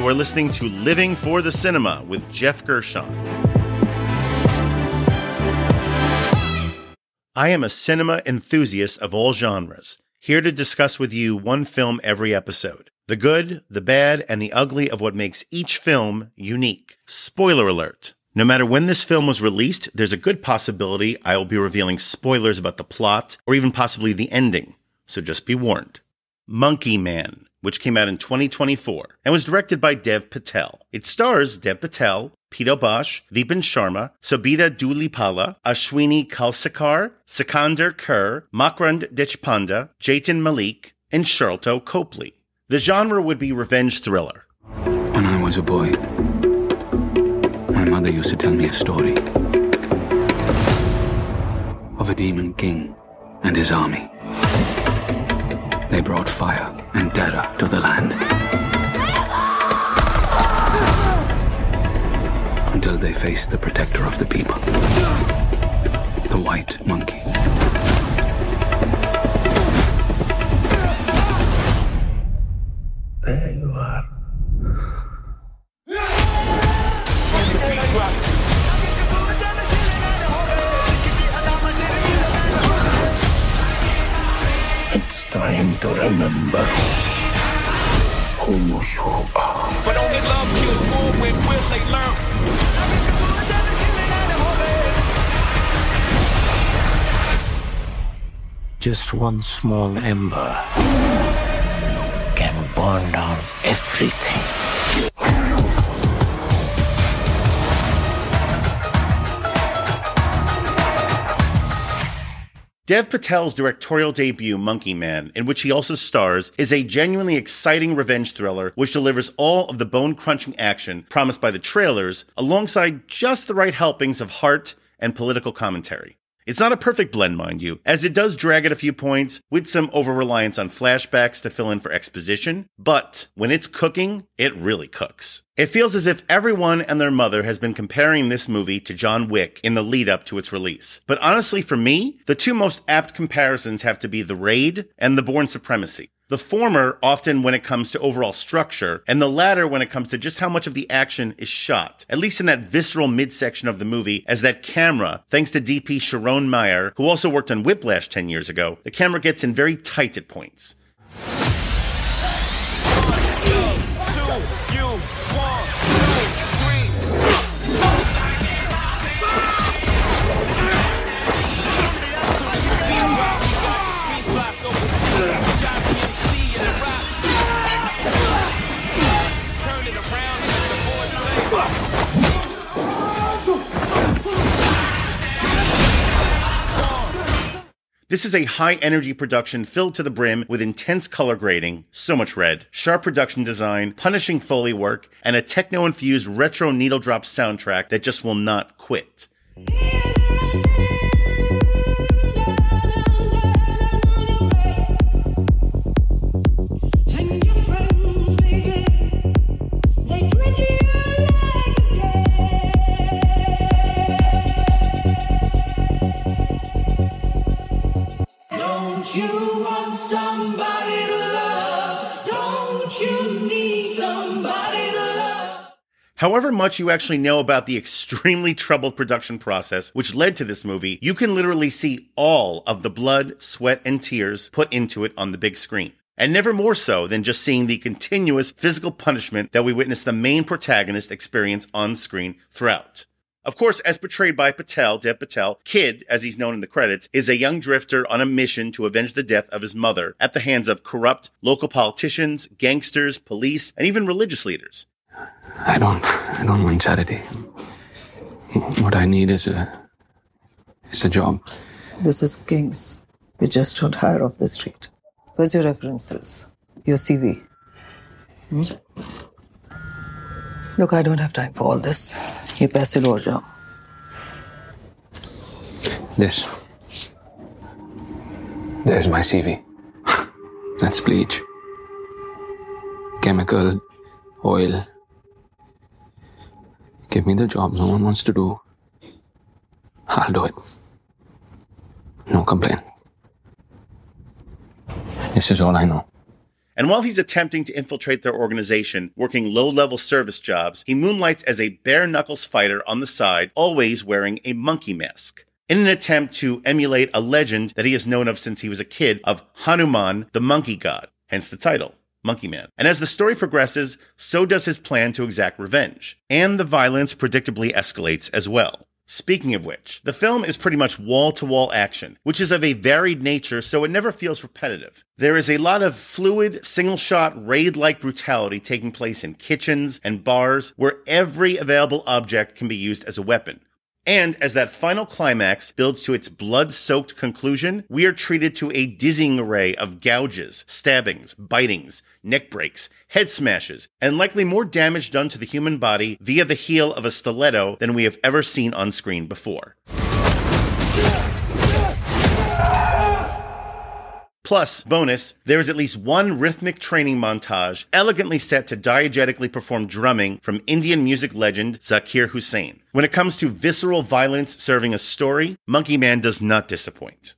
You are listening to Living for the Cinema with Jeff Gershon. I am a cinema enthusiast of all genres, here to discuss with you one film every episode. The good, the bad, and the ugly of what makes each film unique. Spoiler alert. No matter when this film was released, there's a good possibility I will be revealing spoilers about the plot, or even possibly the ending. So just be warned. Monkey Man, which came out in 2024, and was directed by Dev Patel. It stars Dev Patel, Pito Bosch, Vipin Sharma, Sobhita Dhulipala, Ashwini Kalsekar, Sikandar Kher, Makrand Deshpande, Jaitan Malik, and Sharlto Copley. The genre would be revenge thriller. When I was a boy, my mother used to tell me a story of a demon king and his army. They brought fire and terror to the land until they faced the protector of the people, the white monkey. There you are. It's time to remember who you are. But only love kills more when will they learn? Just one small ember can burn down everything. Dev Patel's directorial debut, Monkey Man, in which he also stars, is a genuinely exciting revenge thriller which delivers all of the bone-crunching action promised by the trailers, alongside just the right helpings of heart and political commentary. It's not a perfect blend, mind you, as it does drag at a few points with some over-reliance on flashbacks to fill in for exposition, but when it's cooking, it really cooks. It feels as if everyone and their mother has been comparing this movie to John Wick in the lead-up to its release. But honestly, for me, the two most apt comparisons have to be The Raid and The Bourne Supremacy. The former often when it comes to overall structure, and the latter when it comes to just how much of the action is shot, at least in that visceral midsection of the movie, as that camera, thanks to DP Sharon Meyer, who also worked on Whiplash 10 years ago, the camera gets in very tight at points. This is a high-energy production filled to the brim with intense color grading, so much red, sharp production design, punishing Foley work, and a techno-infused retro needle-drop soundtrack that just will not quit. However much you actually know about the extremely troubled production process which led to this movie, you can literally see all of the blood, sweat, and tears put into it on the big screen. And never more so than just seeing the continuous physical punishment that we witness the main protagonist experience on screen throughout. Of course, as portrayed by Patel, Dev Patel, Kid, as he's known in the credits, is a young drifter on a mission to avenge the death of his mother at the hands of corrupt local politicians, gangsters, police, and even religious leaders. I don't want charity. What I need is a job. This is King's. We just don't hire off the street. Where's your references? Your CV? Look, I don't have time for all this. ये पैसे लो और जाओ. There's my CV. That's bleach. Chemical, oil. Give me the job no one wants to do. I'll do it. No complaint. This is all I know. And while he's attempting to infiltrate their organization, working low-level service jobs, he moonlights as a bare-knuckles fighter on the side, always wearing a monkey mask, in an attempt to emulate a legend that he has known of since he was a kid of Hanuman, the monkey god, hence the title, Monkey Man. And as the story progresses, so does his plan to exact revenge, and the violence predictably escalates as well. Speaking of which, the film is pretty much wall-to-wall action, which is of a varied nature, so it never feels repetitive. There is a lot of fluid, single-shot, raid-like brutality taking place in kitchens and bars, where every available object can be used as a weapon. And as that final climax builds to its blood-soaked conclusion, we are treated to a dizzying array of gouges, stabbings, bitings, neck breaks, head smashes, and likely more damage done to the human body via the heel of a stiletto than we have ever seen on screen before. Plus, bonus, there is at least one rhythmic training montage elegantly set to diegetically perform drumming from Indian music legend Zakir Hussain. When it comes to visceral violence serving a story, Monkey Man does not disappoint.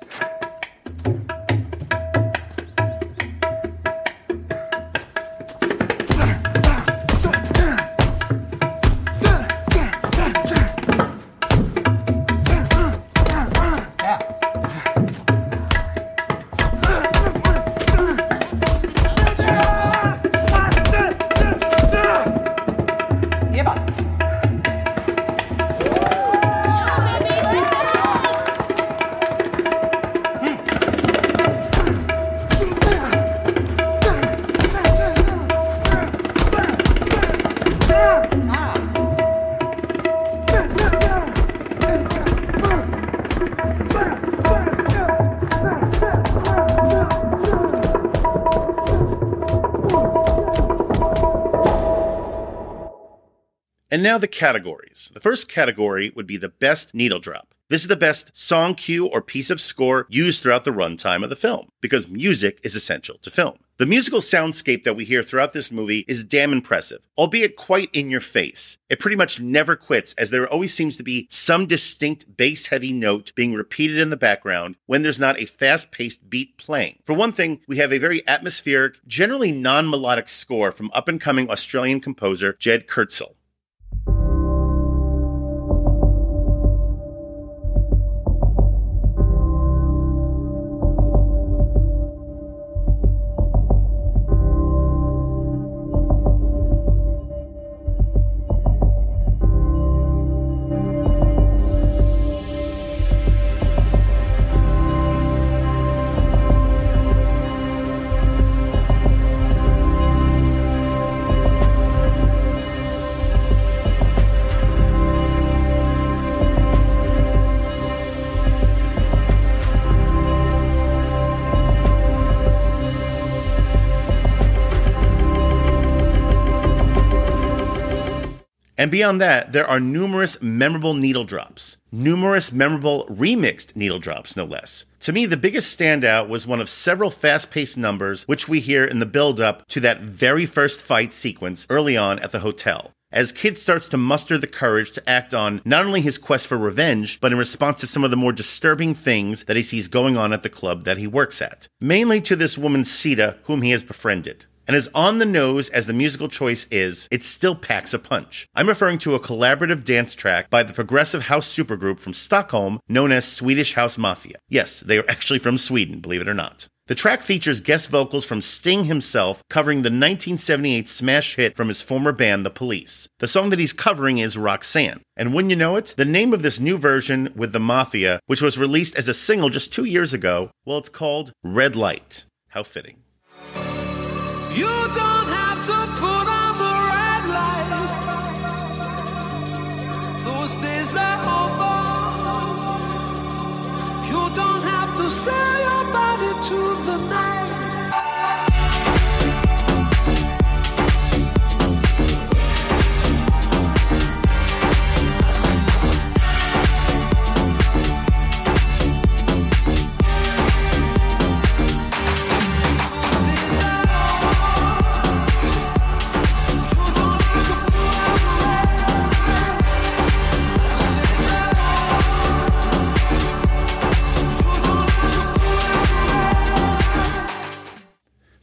And now the categories. The first category would be the best needle drop. This is the best song cue or piece of score used throughout the runtime of the film, because music is essential to film. The musical soundscape that we hear throughout this movie is damn impressive, albeit quite in your face. It pretty much never quits, as there always seems to be some distinct bass-heavy note being repeated in the background when there's not a fast-paced beat playing. For one thing, we have a very atmospheric, generally non-melodic score from up-and-coming Australian composer Jed Kurtzel. And beyond that, there are numerous memorable needle drops. Numerous memorable remixed needle drops, no less. To me, the biggest standout was one of several fast-paced numbers which we hear in the build-up to that very first fight sequence early on at the hotel, as Kid starts to muster the courage to act on not only his quest for revenge, but in response to some of the more disturbing things that he sees going on at the club that he works at. Mainly to this woman Sita, whom he has befriended. And as on the nose as the musical choice is, it still packs a punch. I'm referring to a collaborative dance track by the progressive house supergroup from Stockholm known as Swedish House Mafia. Yes, they are actually from Sweden, believe it or not. The track features guest vocals from Sting himself covering the 1978 smash hit from his former band, The Police. The song that he's covering is Roxanne. And when you know it, the name of this new version with the Mafia, which was released as a single just 2 years ago, well, it's called Red Light. How fitting. You don't have to put on the red light. Those days are over. You don't have to sell your body to the night.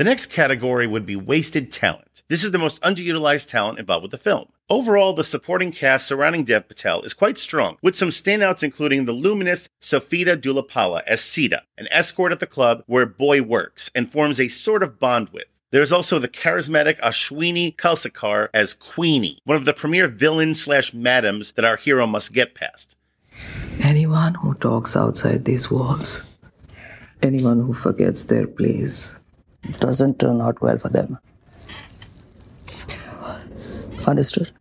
The next category would be wasted talent. This is the most underutilized talent involved with the film. Overall, the supporting cast surrounding Dev Patel is quite strong, with some standouts including the luminous Sofita Dulapala as Sita, an escort at the club where Boy works and forms a sort of bond with. There's also the charismatic Ashwini Kalsekar as Queenie, one of the premier villains/madams that our hero must get past. Anyone who talks outside these walls, anyone who forgets their place, doesn't turn out well for them. Understood?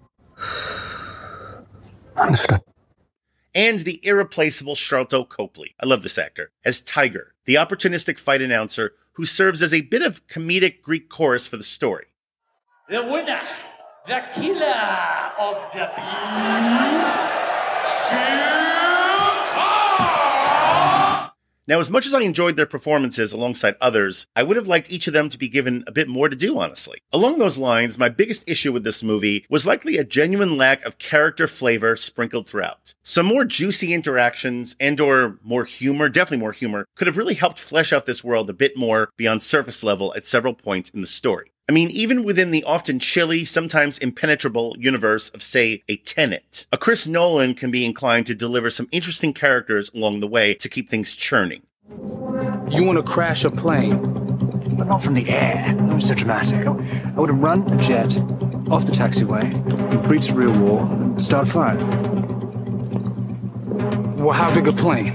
Understood. And the irreplaceable Sharlto Copley, I love this actor, as Tiger, the opportunistic fight announcer who serves as a bit of comedic Greek chorus for the story. The winner, the killer of the beast, Now, as much as I enjoyed their performances alongside others, I would have liked each of them to be given a bit more to do, honestly. Along those lines, my biggest issue with this movie was likely a genuine lack of character flavor sprinkled throughout. Some more juicy interactions and/or more humor, definitely more humor, could have really helped flesh out this world a bit more beyond surface level at several points in the story. I mean, even within the often chilly, sometimes impenetrable universe of, say, a Tenet, a Chris Nolan can be inclined to deliver some interesting characters along the way to keep things churning. You want to crash a plane, but not from the air. That was so dramatic. I would have run a jet off the taxiway, breached the rear wall, and start a fire. Well, how big a plane?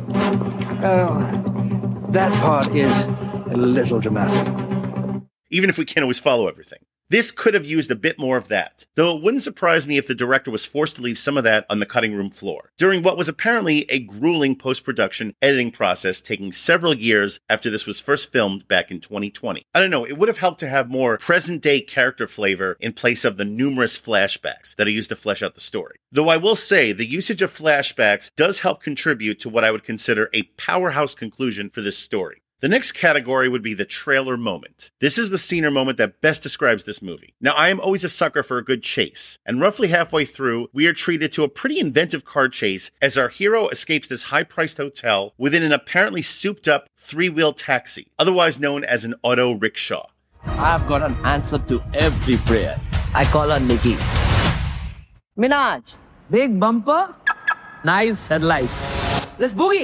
That part is a little dramatic. Even if we can't always follow everything. This could have used a bit more of that, though it wouldn't surprise me if the director was forced to leave some of that on the cutting room floor, during what was apparently a grueling post-production editing process taking several years after this was first filmed back in 2020. I don't know, it would have helped to have more present-day character flavor in place of the numerous flashbacks that are used to flesh out the story. Though I will say, the usage of flashbacks does help contribute to what I would consider a powerhouse conclusion for this story. The next category would be the trailer moment. This is the scene or moment that best describes this movie. Now, I am always a sucker for a good chase, and roughly halfway through, we are treated to a pretty inventive car chase as our hero escapes this high-priced hotel within an apparently souped-up three-wheel taxi, otherwise known as an auto rickshaw. I've got an answer to every prayer. I call her Nikki. Minaj. Big bumper. Nice headlights. Let's boogie.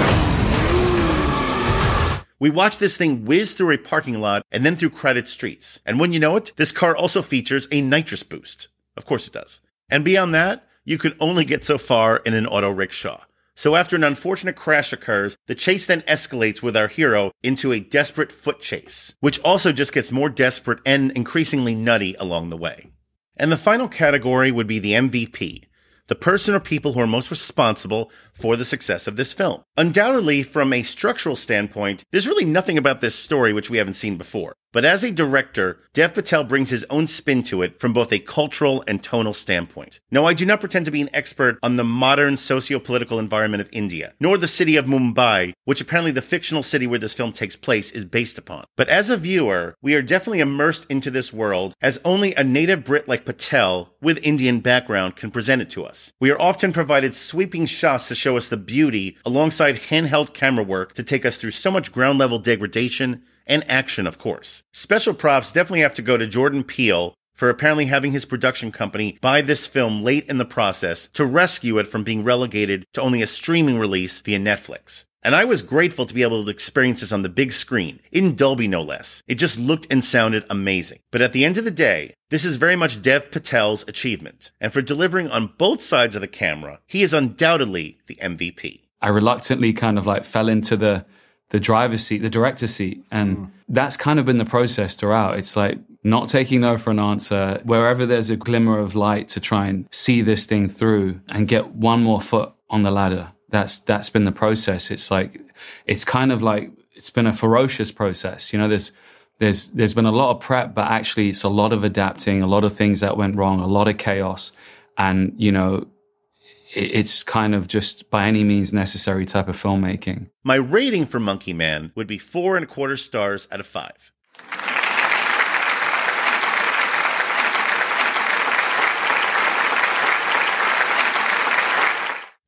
We watch this thing whiz through a parking lot and then through crowded streets. And when you know it, this car also features a nitrous boost. Of course it does. And beyond that, you can only get so far in an auto rickshaw. So after an unfortunate crash occurs, the chase then escalates with our hero into a desperate foot chase, which also just gets more desperate and increasingly nutty along the way. And the final category would be the MVP. The person or people who are most responsible for the success of this film. Undoubtedly, from a structural standpoint, there's really nothing about this story which we haven't seen before. But as a director, Dev Patel brings his own spin to it from both a cultural and tonal standpoint. Now, I do not pretend to be an expert on the modern socio-political environment of India, nor the city of Mumbai, which apparently the fictional city where this film takes place is based upon. But as a viewer, we are definitely immersed into this world as only a native Brit like Patel with Indian background can present it to us. We are often provided sweeping shots to show us the beauty alongside handheld camera work to take us through so much ground-level degradation and action, of course. Special props definitely have to go to Jordan Peele for apparently having his production company buy this film late in the process to rescue it from being relegated to only a streaming release via Netflix. And I was grateful to be able to experience this on the big screen, in Dolby no less. It just looked and sounded amazing. But at the end of the day, this is very much Dev Patel's achievement. And for delivering on both sides of the camera, he is undoubtedly the MVP. I reluctantly kind of like fell into the driver's seat, the director's seat. And that's kind of been the process throughout. It's like not taking no for an answer, wherever there's a glimmer of light to try and see this thing through and get one more foot on the ladder. That's been the process. It's like, it's kind of like, it's been a ferocious process. You know, there's been a lot of prep, but actually it's a lot of adapting, a lot of things that went wrong, a lot of chaos. And, you know, it's kind of just by any means necessary type of filmmaking. My rating for Monkey Man would be 4.25 stars out of 5.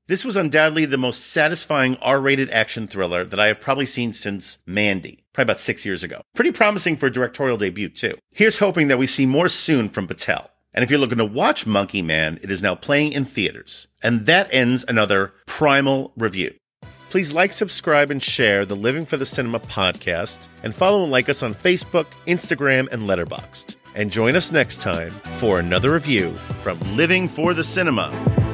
This was undoubtedly the most satisfying R-rated action thriller that I have probably seen since Mandy, probably about 6 years ago. Pretty promising for a directorial debut, too. Here's hoping that we see more soon from Patel. And if you're looking to watch Monkey Man, it is now playing in theaters. And that ends another Primal review. Please like, subscribe, and share the Living for the Cinema podcast, and follow and like us on Facebook, Instagram, and Letterboxd. And join us next time for another review from Living for the Cinema.